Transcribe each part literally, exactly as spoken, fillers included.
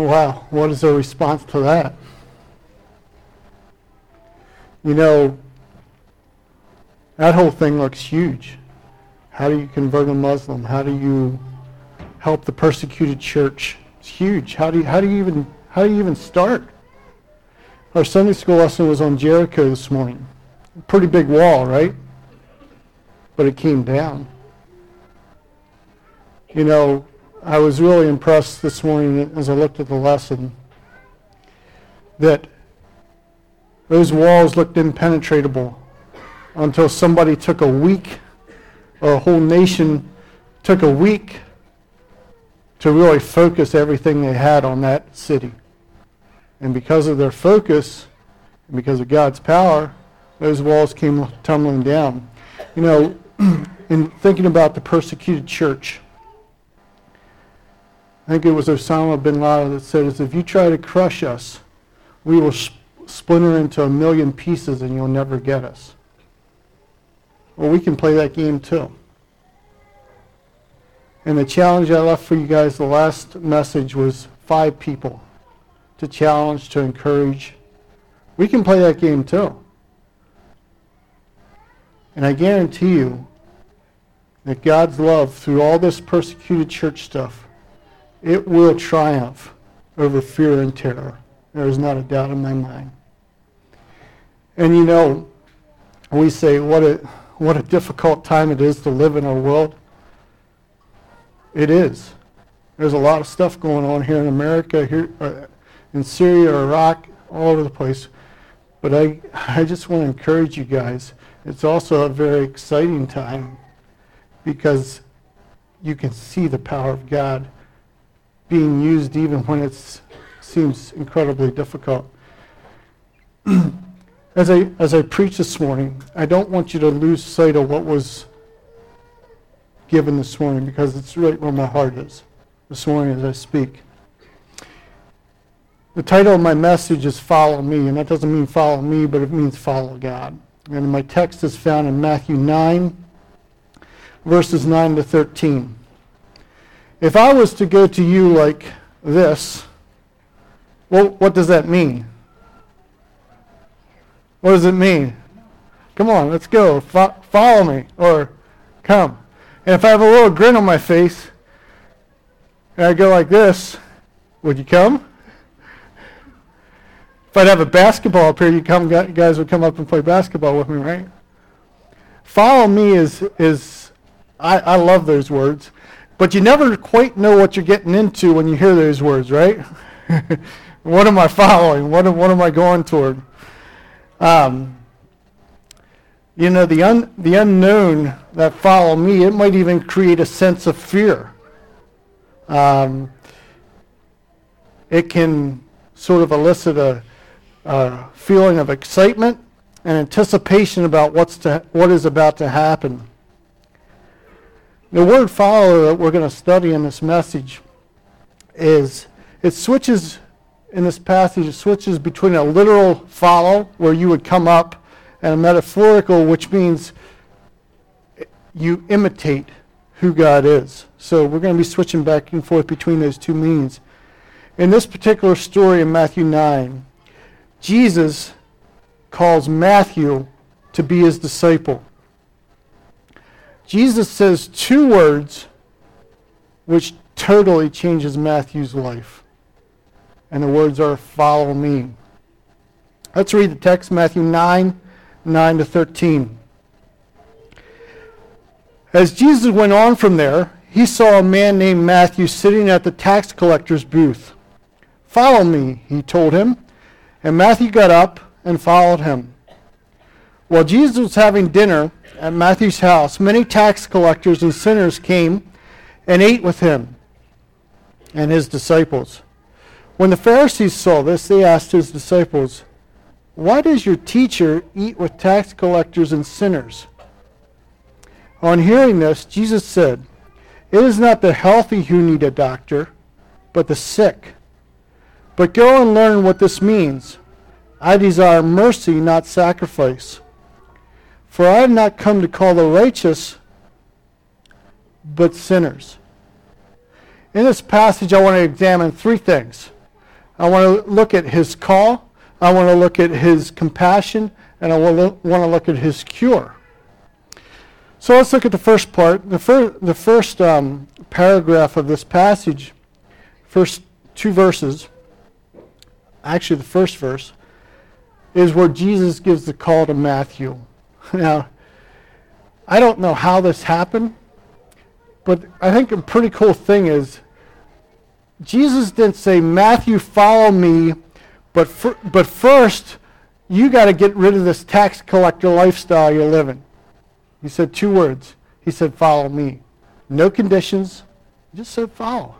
Wow, what is the response to that? You know, that whole thing looks huge. How do you convert a Muslim? How do you help the persecuted church? It's huge. How do you, how do you even how do you even start? Our Sunday school lesson was on Jericho this morning. Pretty big wall, right? But it came down. You know, I was really impressed this morning as I looked at the lesson that those walls looked impenetrable until somebody took a week, or a whole nation took a week to really focus everything they had on that city. And because of their focus, and because of God's power, those walls came tumbling down. You know, in thinking about the persecuted church, I think it was Osama bin Laden that said, if you try to crush us, we will sh- splinter into a million pieces and you'll never get us. Well, we can play that game too. And the challenge I left for you guys, the last message was five people to challenge, to encourage. We can play that game too. And I guarantee you that God's love through all this persecuted church stuff, it will triumph over fear and terror. There is not a doubt in my mind. And you know, we say what a what a difficult time it is to live in our world. It is. There's a lot of stuff going on here in America, here uh, in Syria, Iraq, all over the place. But I I just want to encourage you guys. It's also a very exciting time because you can see the power of God being used even when it seems incredibly difficult. As I as I preach this morning, I don't want you to lose sight of what was given this morning because it's right where my heart is this morning as I speak. The title of my message is Follow Me, and that doesn't mean follow me, but it means follow God. And my text is found in Matthew nine, verses nine to thirteen. If I was to go to you like this, well, what does that mean? What does it mean? Come on, let's go. Fo- follow me, or come. And if I have a little grin on my face, and I go like this, would you come? If I'd have a basketball up here, you come, you guys would come up and play basketball with me, right? Follow me is, is I, I love those words. But you never quite know what you're getting into when you hear those words, right? What am I following? What am, what am I going toward? Um, you know, the un, the unknown that follow me, it might even create a sense of fear. Um, it can sort of elicit a, a feeling of excitement and anticipation about what's to, what is about to happen. The word follow that we're going to study in this message is, it switches, in this passage, it switches between a literal follow, where you would come up, and a metaphorical, which means you imitate who God is. So we're going to be switching back and forth between those two meanings. In this particular story in Matthew nine, Jesus calls Matthew to be his disciple. Jesus says two words which totally changes Matthew's life. And the words are, follow me. Let's read the text, Matthew nine, nine to thirteen. As Jesus went on from there, he saw a man named Matthew sitting at the tax collector's booth. Follow me, he told him. And Matthew got up and followed him. While Jesus was having dinner at Matthew's house, many tax collectors and sinners came and ate with him and his disciples. When the Pharisees saw this, they asked his disciples, "Why does your teacher eat with tax collectors and sinners?" On hearing this, Jesus said, "It is not the healthy who need a doctor, but the sick. But go and learn what this means. I desire mercy, not sacrifice. For I have not come to call the righteous, but sinners." In this passage, I want to examine three things. I want to look at his call. I want to look at his compassion, and I want to look at his cure. So let's look at the first part. The, fir- the first um, paragraph of this passage, first two verses, actually the first verse, is where Jesus gives the call to Matthew. Now, I don't know how this happened, but I think a pretty cool thing is Jesus didn't say, Matthew, follow me, but fir- but first, you got to get rid of this tax collector lifestyle you're living. He said two words. He said, follow me. No conditions. He just said follow.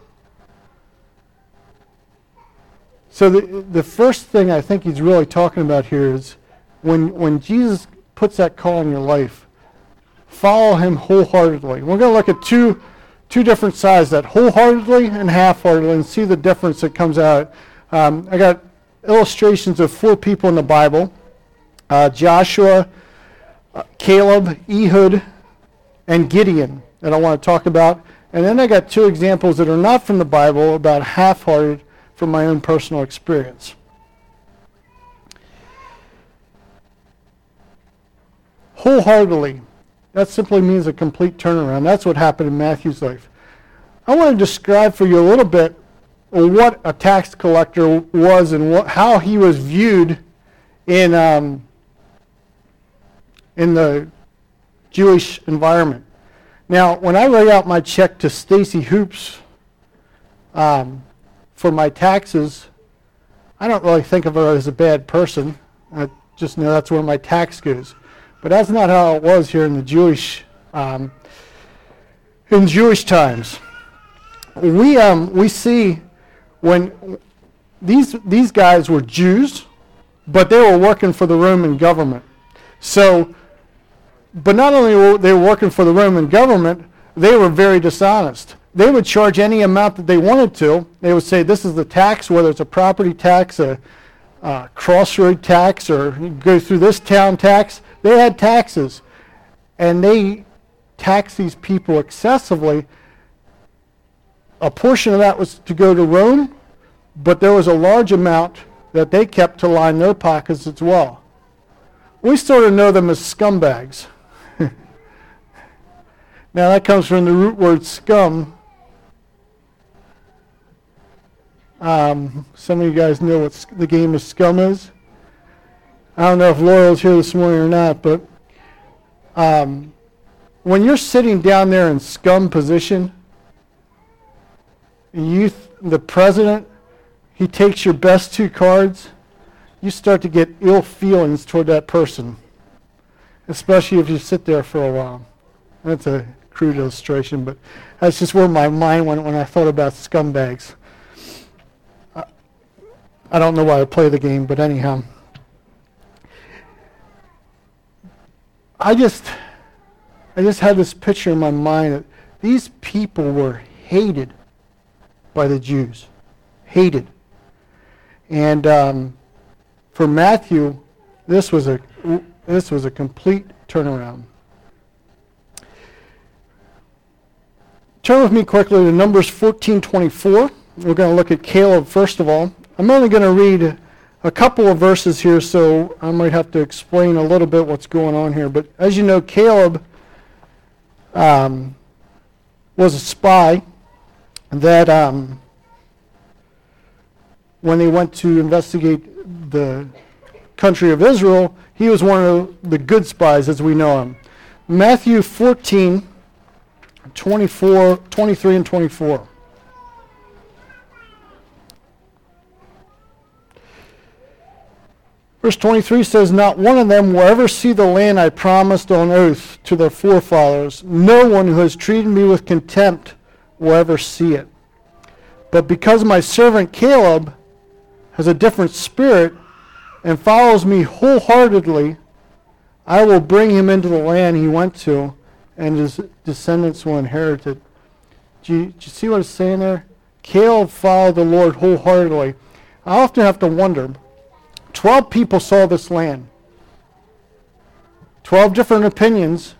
So the the first thing I think he's really talking about here is when when Jesus puts that call in your life, follow him wholeheartedly. We're going to look at two two different sides, that wholeheartedly and half-heartedly, and see the difference that comes out. Um, I got illustrations of four people in the Bible. Uh, Joshua, uh, Caleb, Ehud, and Gideon that I want to talk about. And then I got two examples that are not from the Bible about half-hearted from my own personal experience. Wholeheartedly. That simply means a complete turnaround. That's what happened in Matthew's life. I want to describe for you a little bit what a tax collector was and what, how he was viewed in um, in the Jewish environment. Now, when I write out my check to Stacy Hoops um, for my taxes, I don't really think of her as a bad person. I just know that's where my tax goes. But that's not how it was here in the Jewish, um, in Jewish times. We um we see when these these guys were Jews, but they were working for the Roman government. So, but not only were they working for the Roman government, they were very dishonest. They would charge any amount that they wanted to. They would say this is the tax, whether it's a property tax, a, a crossroad tax, or you go through this town tax. They had taxes, and they taxed these people excessively. A portion of that was to go to Rome, but there was a large amount that they kept to line their pockets as well. We sort of know them as scumbags. Now that comes from the root word scum. Um, some of you guys know what the game of Scum is. I don't know if Laurel's here this morning or not, but um, when you're sitting down there in scum position, you th- the president, he takes your best two cards, you start to get ill feelings toward that person, especially if you sit there for a while. That's a crude illustration, but that's just where my mind went when I thought about scumbags. I, I don't know why I play the game, but anyhow. I just, I just had this picture in my mind that these people were hated by the Jews, hated. And um, for Matthew, this was a this was a complete turnaround. Turn with me quickly to Numbers fourteen twenty-four. We're going to look at Caleb first of all. I'm only going to read a couple of verses here, so I might have to explain a little bit what's going on here. But as you know, Caleb um, was a spy that um, when they went to investigate the country of Israel, he was one of the good spies as we know him. Matthew fourteen, twenty-four, twenty-three and twenty-four. Verse twenty-three says, "Not one of them will ever see the land I promised on oath to their forefathers. No one who has treated me with contempt will ever see it. But because my servant Caleb has a different spirit and follows me wholeheartedly, I will bring him into the land he went to, and his descendants will inherit it." Do you, do you see what it's saying there? Caleb followed the Lord wholeheartedly. I often have to wonder, Twelve people saw this land. Twelve different opinions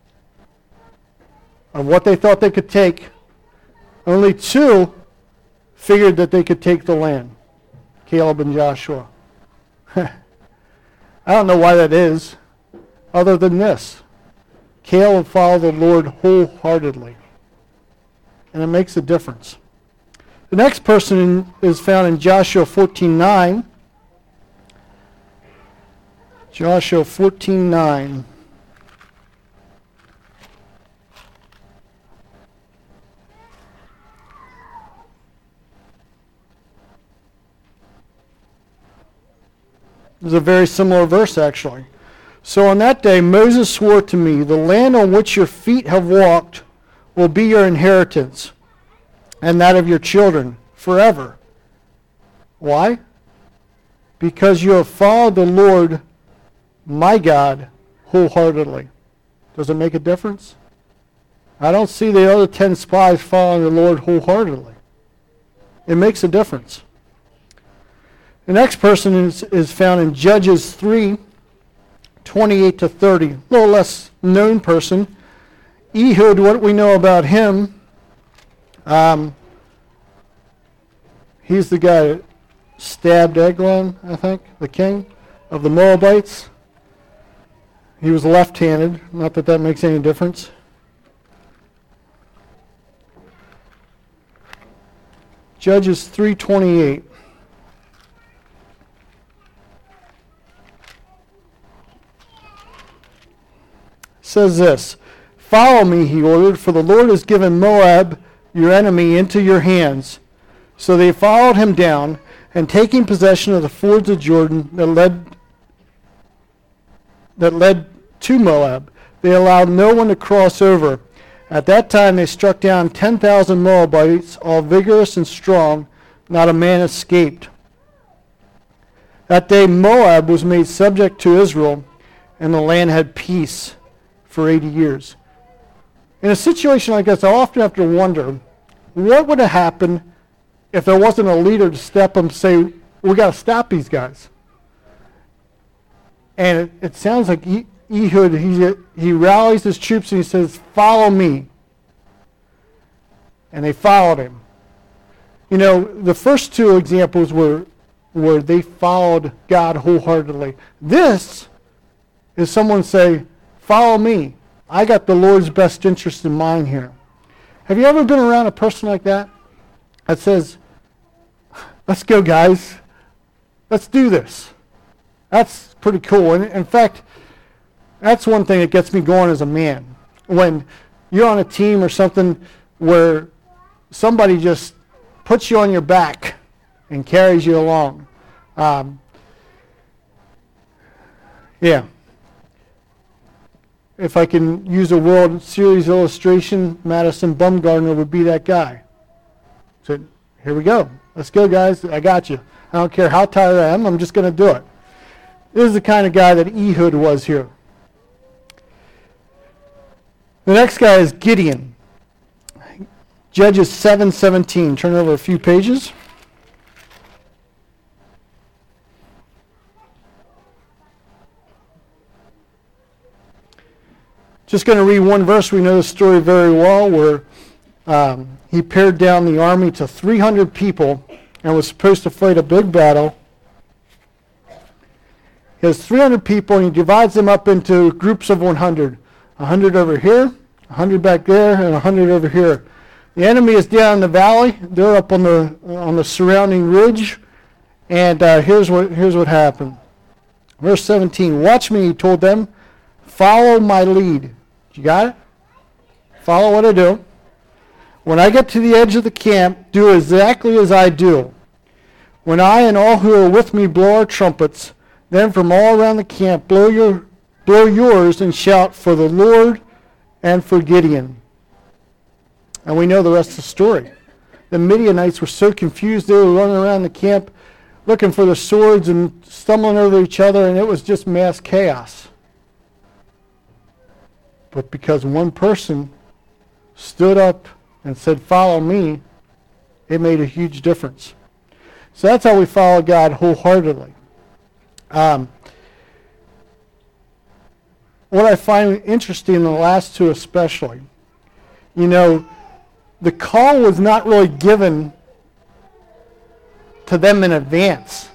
of what they thought they could take. Only two figured that they could take the land. Caleb and Joshua. I don't know why that is, other than this. Caleb followed the Lord wholeheartedly, and it makes a difference. The next person is found in Joshua fourteen nine. Joshua fourteen nine. This is a very similar verse, actually. So on that day, Moses swore to me, the land on which your feet have walked will be your inheritance, and that of your children forever. Why? Because you have followed the Lord, my God, wholeheartedly. Does it make a difference? I don't see the other ten spies following the Lord wholeheartedly. It makes a difference. The next person is, is found in Judges three, twenty-eight to thirty. A little less known person. Ehud, what we know about him, um, he's the guy that stabbed Eglon, I think, the king of the Moabites. He was left-handed. Not that that makes any difference. Judges three twenty-eight. Says this, follow me, he ordered, for the Lord has given Moab, your enemy, into your hands. So they followed him down, and taking possession of the fords of Jordan that led that led to Moab, they allowed no one to cross over. At that time they struck down ten thousand Moabites, all vigorous and strong. Not a man escaped. That day Moab was made subject to Israel, and the land had peace for eighty years. In a situation like this, I often have to wonder, what would have happened if there wasn't a leader to step up and say, we got to stop these guys? And it, it sounds like Ehud, he, he rallies his troops and he says, follow me. And they followed him. You know, the first two examples were where they followed God wholeheartedly. This is someone say, follow me. I got the Lord's best interest in mind here. Have you ever been around a person like that? That says, let's go, guys. Let's do this. That's pretty cool. And in fact, that's one thing that gets me going as a man. When you're on a team or something where somebody just puts you on your back and carries you along. Um, yeah. If I can use a World Series illustration, Madison Bumgarner would be that guy. So here we go. Let's go, guys. I got you. I don't care how tired I am. I'm just going to do it. This is the kind of guy that Ehud was here. The next guy is Gideon. Judges seven seventeen. Turn over a few pages. Just going to read one verse. We know the story very well, where um, he pared down the army to three hundred people and was supposed to fight a big battle. He has three hundred people, and he divides them up into groups of one hundred. one hundred over here, one hundred back there, and one hundred over here. The enemy is down in the valley. They're up on the on the surrounding ridge. And uh, here's what here's what happened. Verse seventeen. Watch me, he told them. Follow my lead. You got it? Follow what I do. When I get to the edge of the camp, do exactly as I do. When I and all who are with me blow our trumpets, then from all around the camp blow your blow yours and shout for the Lord and for Gideon. And we know the rest of the story. The Midianites were so confused, they were running around the camp looking for the swords and stumbling over each other, and it was just mass chaos. But because one person stood up and said, follow me, it made a huge difference. So that's how we follow God wholeheartedly. Um, what I find interesting in the last two especially, you know, the call was not really given to them in advance.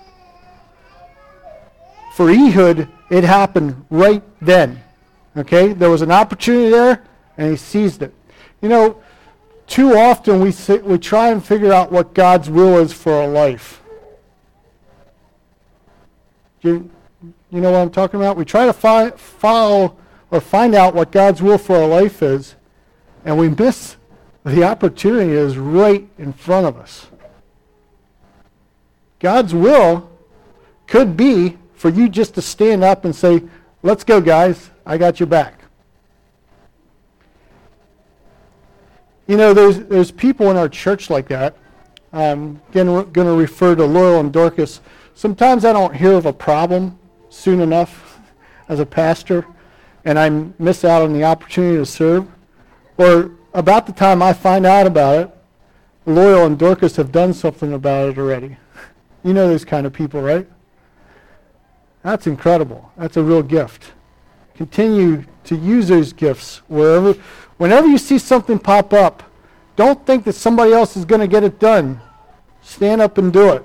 For Ehud, it happened right then. Okay? There was an opportunity there, and he seized it. You know, too often we sit, we try and figure out what God's will is for our life. You, you know what I'm talking about? We try to fi- follow or find out what God's will for our life is, and we miss the opportunity is right in front of us. God's will could be for you just to stand up and say, let's go, guys. I got your back. You know, there's there's people in our church like that. I'm going to refer to Loyal and Dorcas. Sometimes I don't hear of a problem soon enough as a pastor, and I miss out on the opportunity to serve. Or about the time I find out about it, Loyal and Dorcas have done something about it already. You know those kind of people, right? That's incredible. That's a real gift. Continue to use those gifts wherever, whenever you see something pop up. Don't think that somebody else is going to get it done. Stand up and do it.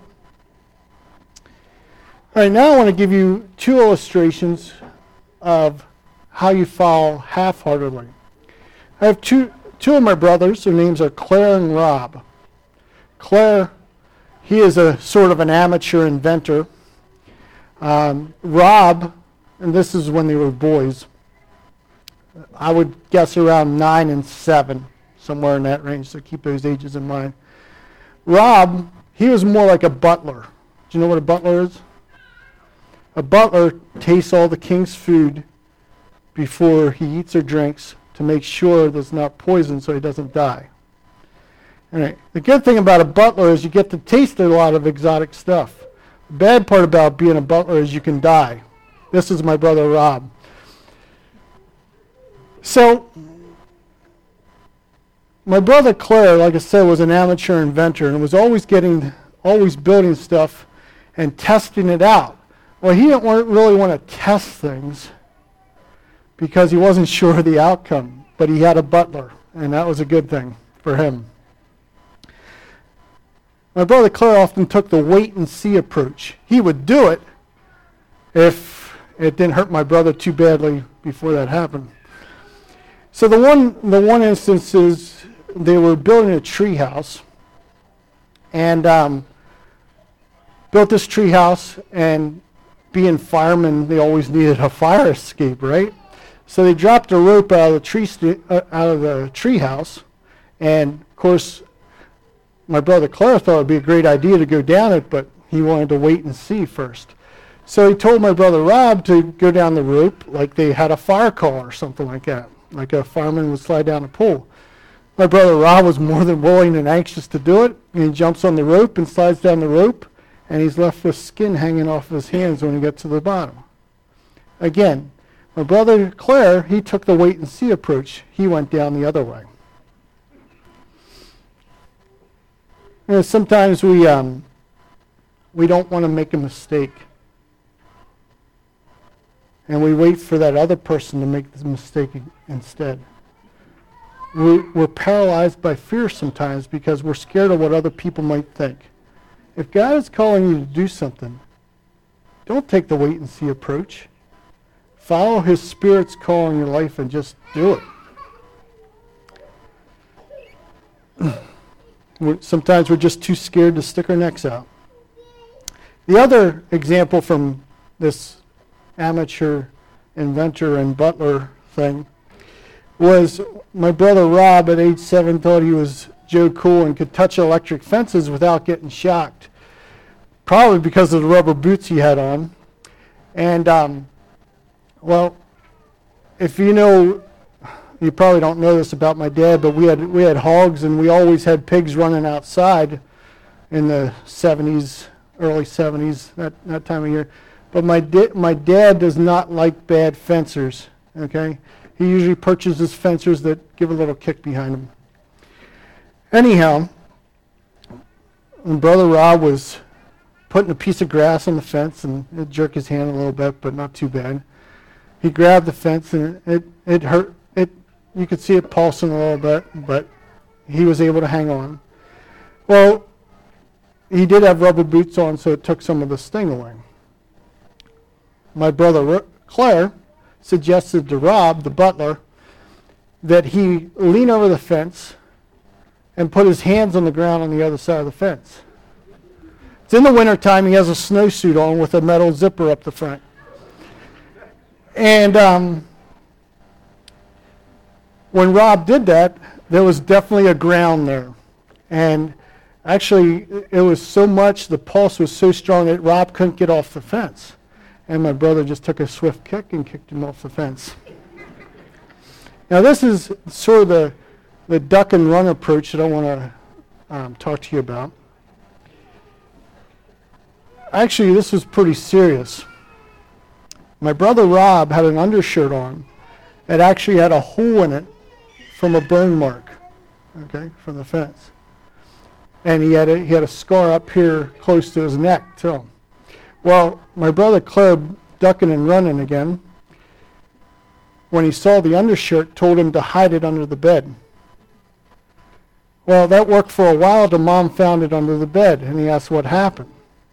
All right, now I want to give you two illustrations of how you follow half-heartedly. I have two two of my brothers. Their names are Claire and Rob. Claire, he is a sort of an amateur inventor. Um, Rob, and this is when they were boys, I would guess around nine and seven, somewhere in that range, so keep those ages in mind. Rob, he was more like a butler. Do you know what a butler is? A butler tastes all the king's food before he eats or drinks to make sure there's not poison so he doesn't die. All right. The good thing about a butler is you get to taste a lot of exotic stuff. The bad part about being a butler is you can die. This is my brother Rob. So, my brother Claire, like I said, was an amateur inventor and was always getting, always building stuff and testing it out. Well, he didn't want, really want to test things because he wasn't sure of the outcome, but he had a butler, and that was a good thing for him. My brother Claire often took the wait-and-see approach. He would do it if it didn't hurt my brother too badly before that happened. So the one, the one instance is they were building a tree house, and um, built this tree house, and being firemen, they always needed a fire escape, right? So they dropped a rope out of the tree st- uh, out of the tree house, and of course, my brother Claire thought it would be a great idea to go down it, but he wanted to wait and see first. So he told my brother Rob to go down the rope like they had a fire call or something like that, like a fireman would slide down a pole. My brother Rob was more than willing and anxious to do it, and he jumps on the rope and slides down the rope, and he's left with skin hanging off of his hands when he gets to the bottom. Again, my brother Claire, he took the wait-and-see approach. He went down the other way. You know, sometimes we um, we don't want to make a mistake, and we wait for that other person to make the mistake instead. We're, we're paralyzed by fear sometimes because we're scared of what other people might think. If God is calling you to do something, don't take the wait-and-see approach. Follow His Spirit's call in your life and just do it. We're, sometimes we're just too scared to stick our necks out. The other example from this amateur inventor and butler thing was my brother Rob at age seven thought he was Joe Cool and could touch electric fences without getting shocked, probably because of the rubber boots he had on. And um, well, if you know, you probably don't know this about my dad, but we had we had hogs and we always had pigs running outside in the seventies, early seventies, that, that time of year. But my da- my dad does not like bad fencers, okay? He usually purchases fencers that give a little kick behind them. Anyhow, when Brother Rob was putting a piece of grass on the fence, and it jerked his hand a little bit, but not too bad. He grabbed the fence, and it, it hurt. It you could see it pulsing a little bit, but he was able to hang on. Well, he did have rubber boots on, so it took some of the sting away. My brother Claire suggested to Rob, the butler, that he lean over the fence and put his hands on the ground on the other side of the fence. It's in the wintertime. He has a snowsuit on with a metal zipper up the front. And um, when Rob did that, there was definitely a ground there. And actually, it was so much, the pulse was so strong that Rob couldn't get off the fence. And my brother just took a swift kick and kicked him off the fence. Now, this is sort of the, the duck and run approach that I want to um, talk to you about. Actually, this was pretty serious. My brother Rob had an undershirt on that actually had a hole in it from a burn mark, okay, from the fence. And he had a, he had a scar up here close to his neck, too. Well, my brother Claire, ducking and running again, when he saw the undershirt, told him to hide it under the bed. Well, that worked for a while. The mom found it under the bed, and he asked what happened.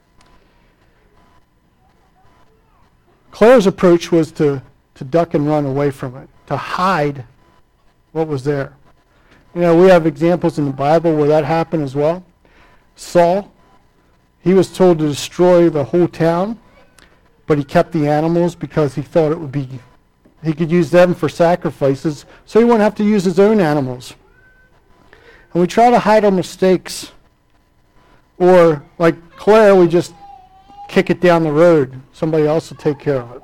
Claire's approach was to, to duck and run away from it, to hide what was there. You know, we have examples in the Bible where that happened as well. Saul, he was told to destroy the whole town, but he kept the animals because he thought it would be, he could use them for sacrifices, so he wouldn't have to use his own animals. And we try to hide our mistakes. Or, like Claire, we just kick it down the road. Somebody else will take care of it.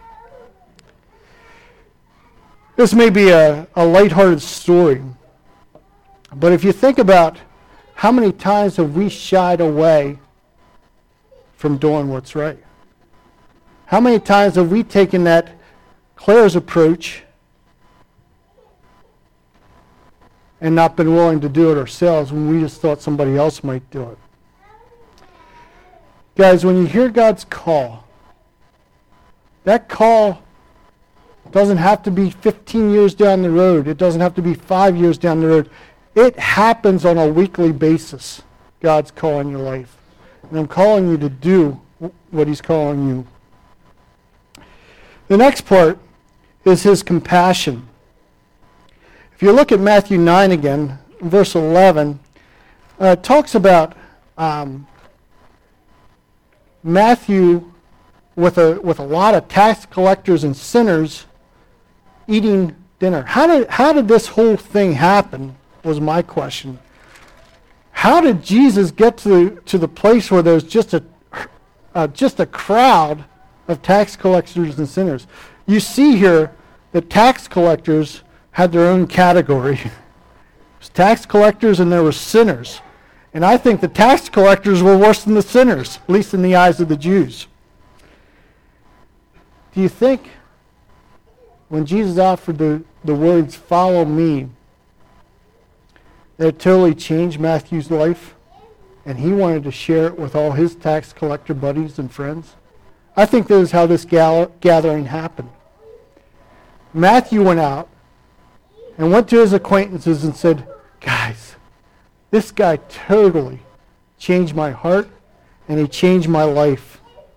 This may be a, a lighthearted story, but if you think about how many times have we shied away from doing what's right? How many times have we taken that Claire's approach and not been willing to do it ourselves when we just thought somebody else might do it? Guys, when you hear God's call, that call doesn't have to be fifteen years down the road. It doesn't have to be five years down the road. It happens on a weekly basis, God's call in your life. And I'm calling you to do what he's calling you. The next part is his compassion. If you look at Matthew nine again, verse eleven, uh, it talks about um, Matthew with a with a lot of tax collectors and sinners eating dinner. How did how did this whole thing happen? Was my question. How did Jesus get to to the place where there's just a uh, just a crowd of tax collectors and sinners? You see here that tax collectors had their own category. There's tax collectors and there were sinners. And I think the tax collectors were worse than the sinners, at least in the eyes of the Jews. Do you think when Jesus offered the, the words, "Follow me," that it totally changed Matthew's life and he wanted to share it with all his tax collector buddies and friends? I think this is how this gal- gathering happened. Matthew went out and went to his acquaintances and said, "Guys, this guy totally changed my heart and he changed my life."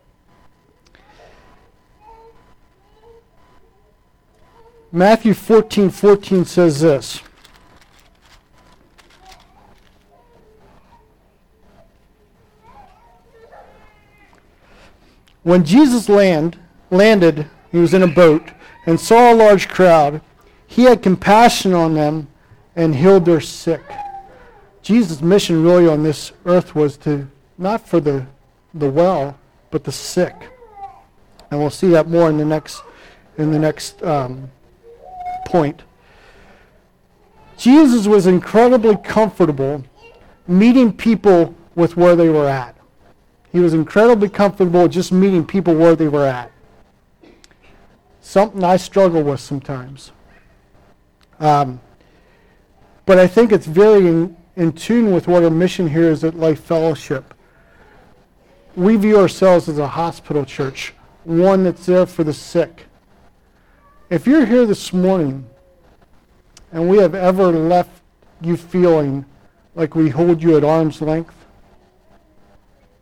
Matthew fourteen fourteen says this. When Jesus land, landed, he was in a boat, and saw a large crowd, he had compassion on them and healed their sick. Jesus' mission really on this earth was to, not for the, the well, but the sick. And we'll see that more in the next, in the next um, point. Jesus was incredibly comfortable meeting people with where they were at. He was incredibly comfortable just meeting people where they were at. Something I struggle with sometimes. Um, but I think it's very in, in tune with what our mission here is at Life Fellowship. We view ourselves as a hospital church, one that's there for the sick. If you're here this morning and we have ever left you feeling like we hold you at arm's length,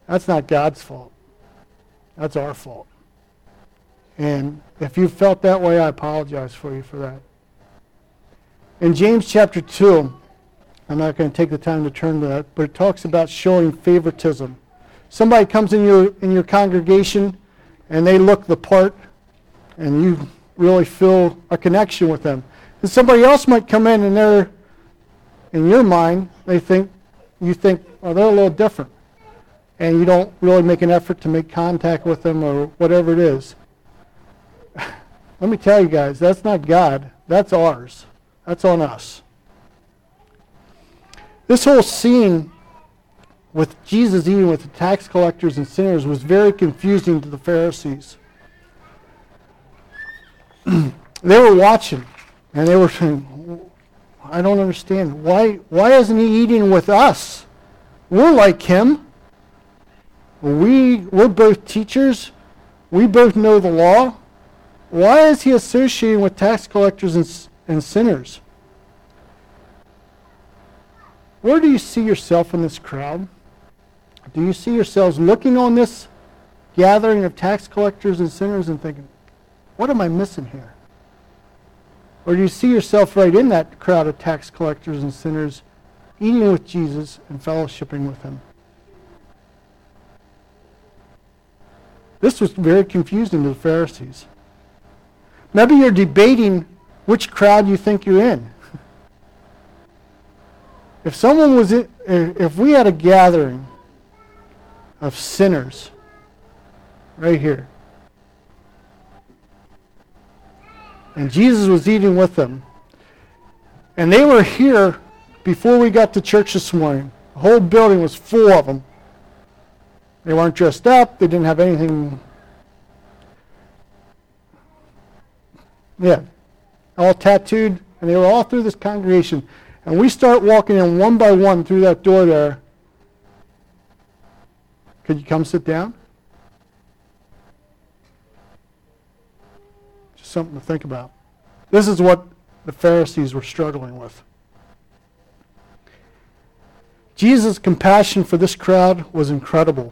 That's not God's fault. That's our fault. And if you felt that way, I apologize for you for that. In James chapter two, I'm not going to take the time to turn to that, but it talks about showing favoritism. Somebody comes in your in your congregation and they look the part and you really feel a connection with them. And somebody else might come in and they're, in your mind, they think, you think, oh, they're a little different. And you don't really make an effort to make contact with them or whatever it is. Let me tell you guys, that's not God. That's ours. That's on us. This whole scene with Jesus eating with the tax collectors and sinners was very confusing to the Pharisees. They were watching, and they were saying, I don't understand. Why, why isn't he eating with us? We're like him. We, we're both teachers. We both know the law. Why is he associating with tax collectors and, and sinners? Where do you see yourself in this crowd? Do you see yourselves looking on this gathering of tax collectors and sinners and thinking, what am I missing here? Or do you see yourself right in that crowd of tax collectors and sinners, eating with Jesus and fellowshipping with him? This was very confusing to the Pharisees. Maybe you're debating which crowd you think you're in. If someone was in, if we had a gathering of sinners right here, and Jesus was eating with them, and they were here before we got to church this morning. The whole building was full of them. They weren't dressed up. They didn't have anything. Yeah, all tattooed, and they were all through this congregation. And we start walking in one by one through that door there. Could you come sit down? Just something to think about. This is what the Pharisees were struggling with. Jesus' compassion for this crowd was incredible.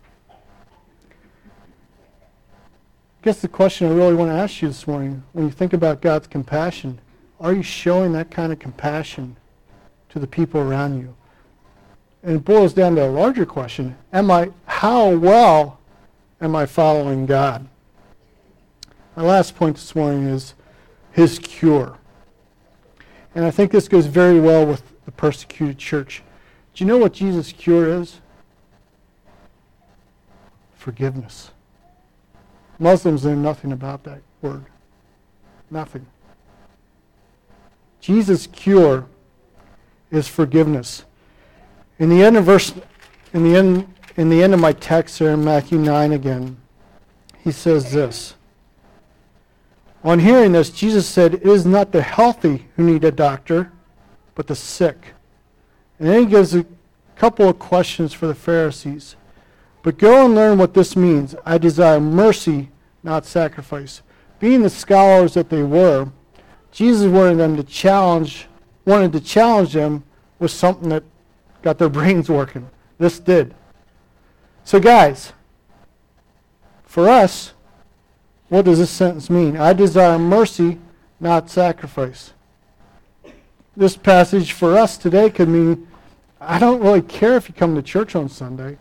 I guess the question I really want to ask you this morning, when you think about God's compassion, are you showing that kind of compassion to the people around you? And it boils down to a larger question. Am I, how well am I following God? My last point this morning is his cure. And I think this goes very well with the persecuted church. Do you know what Jesus' cure is? Forgiveness. Muslims know nothing about that word. Nothing. Jesus' cure is forgiveness. In the end of verse, in the end, in the end of my text here in Matthew nine again, he says this. On hearing this, Jesus said, "It is not the healthy who need a doctor, but the sick." And then he gives a couple of questions for the Pharisees. But go and learn what this means. I desire mercy, not sacrifice. Being the scholars that they were, Jesus wanted them to challenge, wanted to challenge them with something that got their brains working. This did. So guys, for us, what does this sentence mean? I desire mercy, not sacrifice. This passage for us today could mean, I don't really care if you come to church on Sunday,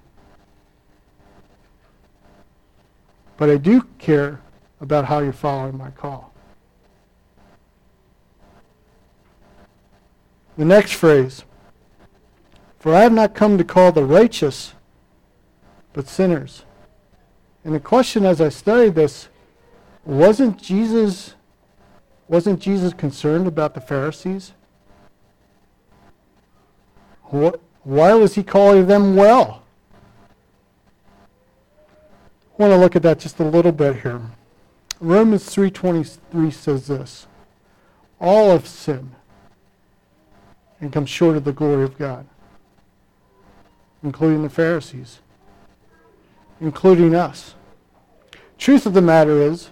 but I do care about how you're following my call. The next phrase, for I have not come to call the righteous, but sinners. And the question as I studied this, wasn't Jesus, wasn't Jesus concerned about the Pharisees? What, why was he calling them well? I want to look at that just a little bit here. Romans three twenty-three says this, all have sinned and come short of the glory of God, including the Pharisees, including us. Truth of the matter is,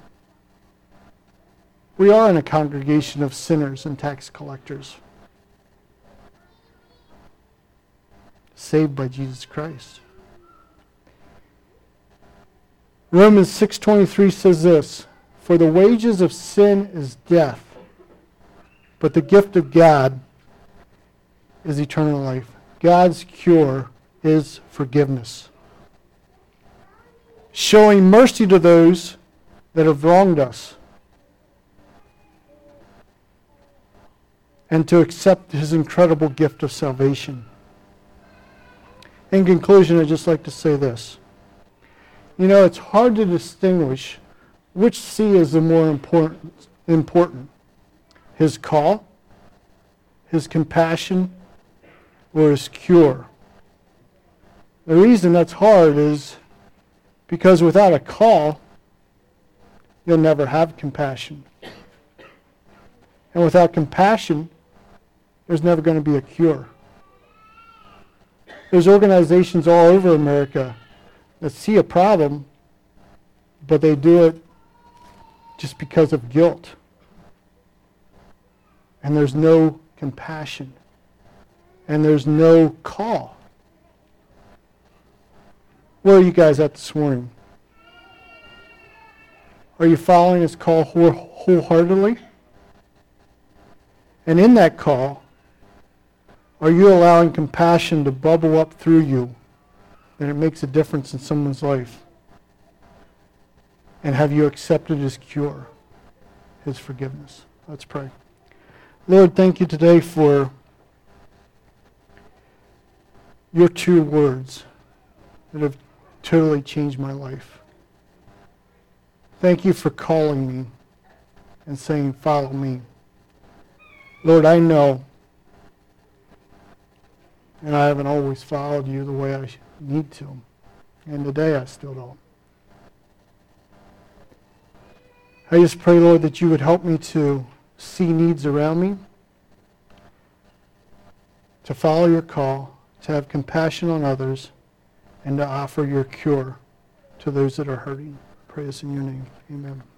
we are in a congregation of sinners and tax collectors, saved by Jesus Christ. Romans six twenty-three says this, "For the wages of sin is death, but the gift of God is eternal life." God's cure is forgiveness. Showing mercy to those that have wronged us. And to accept his incredible gift of salvation. In conclusion, I'd just like to say this. You know, it's hard to distinguish which C is the more important, important. His call, his compassion, or his cure. The reason that's hard is because without a call, you'll never have compassion. And without compassion, there's never going to be a cure. There's organizations all over America that see a problem, but they do it just because of guilt. And there's no compassion. And there's no call. Where are you guys at this morning? Are you following his call wholeheartedly? And in that call, are you allowing compassion to bubble up through you that it makes a difference in someone's life? And have you accepted his cure, his forgiveness? Let's pray. Lord, thank you today for your two words that have totally changed my life. Thank you for calling me and saying, "Follow me." Lord, I know, and I haven't always followed you the way I need to. And today I still don't. I just pray, Lord, that you would help me to see needs around me, to follow your call, to have compassion on others, and to offer your cure to those that are hurting. I pray this in your name. Amen.